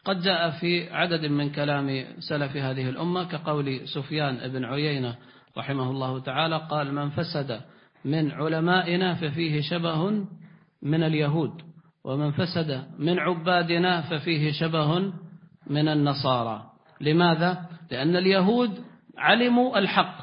قد جاء في عدد من كلام سلف هذه الأمة كقول سفيان بن عيينة رحمه الله تعالى قال: من فسد من علمائنا ففيه شبه من اليهود، ومن فسد من عبادنا ففيه شبه من النصارى. لماذا؟ لأن اليهود علموا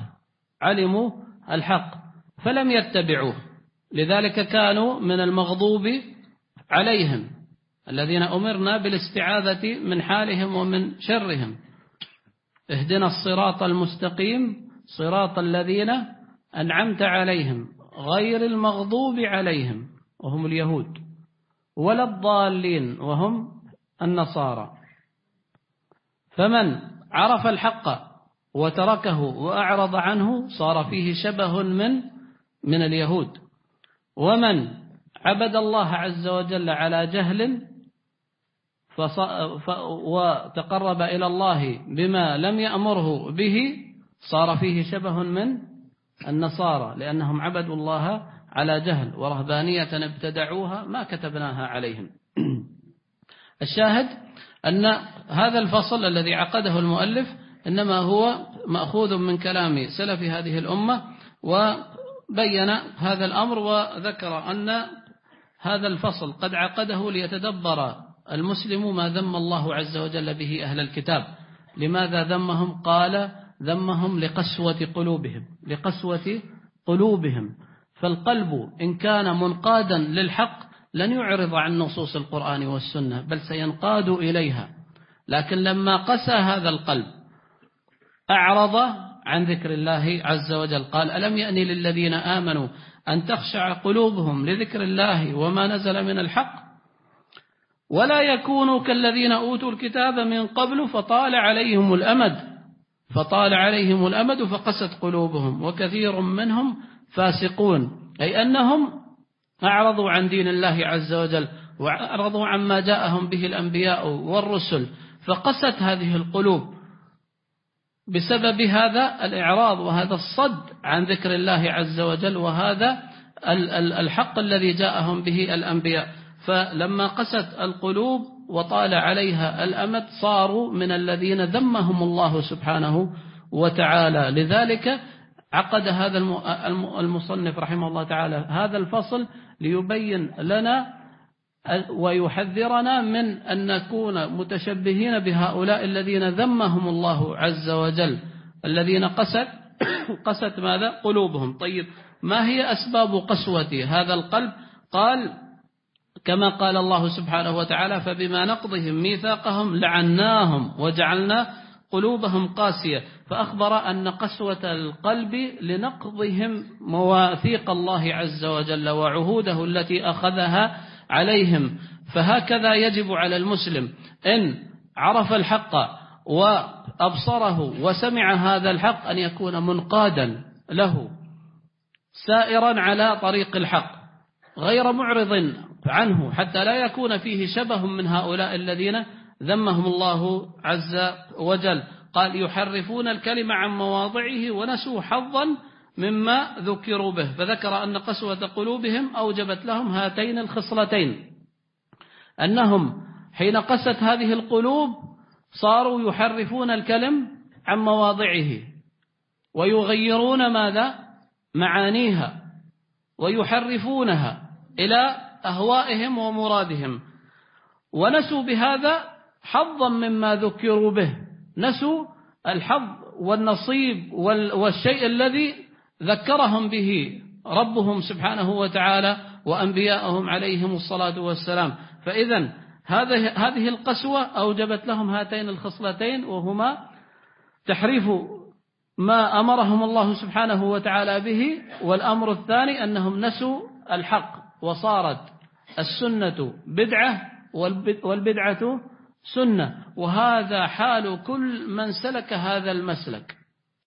الحق فلم يتبعوه، لذلك كانوا من المغضوب عليهم الذين أمرنا بالاستعاذة من حالهم ومن شرهم. اهدنا الصراط المستقيم صراط الذين أنعمت عليهم غير المغضوب عليهم وهم اليهود، ولا الضالين وهم النصارى. فمن عرف الحق وتركه وأعرض عنه صار فيه شبه من اليهود. ومن عبد الله عز وجل على جهل وتقرب إلى الله بما لم يأمره به صار فيه شبه من النصارى، لأنهم عبدوا الله على جهل ورهبانية ابتدعوها ما كتبناها عليهم. الشاهد أن هذا الفصل الذي عقده المؤلف إنما هو مأخوذ من كلام سلف هذه الأمة، وبين هذا الأمر وذكر أن هذا الفصل قد عقده ليتدبر المسلم ما ذم الله عز وجل به أهل الكتاب. لماذا ذمهم؟ قال: ذمهم لقسوة قلوبهم. فالقلب إن كان منقادا للحق لن يعرض عن نصوص القرآن والسنة، بل سينقاد إليها. لكن لما قسى هذا القلب أعرض عن ذكر الله عز وجل. قال: ألم يأن للذين آمنوا أن تخشع قلوبهم لذكر الله وما نزل من الحق ولا يكونوا كالذين أوتوا الكتاب من قبل فطال عليهم الأمد فقست قلوبهم وكثير منهم فاسقون. أي أنهم أعرضوا عن دين الله عز وجل وأعرضوا عما جاءهم به الأنبياء والرسل، فقست هذه القلوب بسبب هذا الإعراض وهذا الصد عن ذكر الله عز وجل وهذا الحق الذي جاءهم به الأنبياء. فلما قست القلوب وطال عليها الأمد صاروا من الذين ذمهم الله سبحانه وتعالى. لذلك عقد هذا المصنف رحمه الله تعالى هذا الفصل ليبين لنا ويحذرنا من أن نكون متشبهين بهؤلاء الذين ذمهم الله عز وجل، الذين قست ماذا؟ قلوبهم. طيب، ما هي أسباب قسوة هذا القلب؟ قال: كما قال الله سبحانه وتعالى: فبما نقضهم ميثاقهم لعناهم وجعلنا قلوبهم قاسية. فأخبر أن قسوة القلب لنقضهم مواثيق الله عز وجل وعهوده التي أخذها عليهم. فهكذا يجب على المسلم إن عرف الحق وأبصره وسمع هذا الحق أن يكون منقادا له سائرا على طريق الحق غير معرض عنه، حتى لا يكون فيه شبه من هؤلاء الذين ذمهم الله عز وجل. قال: يحرفون الكلمة عن مواضعه ونسوا حظا مما ذكروا به. فذكر أن قسوة قلوبهم أوجبت لهم هاتين الخصلتين، أنهم حين قست هذه القلوب صاروا يحرفون الكلم عن مواضعه ويغيرون ماذا؟ معانيها، ويحرفونها إلى أهوائهم ومرادهم، ونسوا بهذا حظا مما ذكروا به. نسوا الحظ والنصيب والشيء الذي ذكرهم به ربهم سبحانه وتعالى وأنبياءهم عليهم الصلاة والسلام. فإذن هذه القسوة أوجبت لهم هاتين الخصلتين، وهما تحريف ما أمرهم الله سبحانه وتعالى به، والأمر الثاني أنهم نسوا الحق وصارت السنة بدعة والبدعة سنة. وهذا حال كل من سلك هذا المسلك،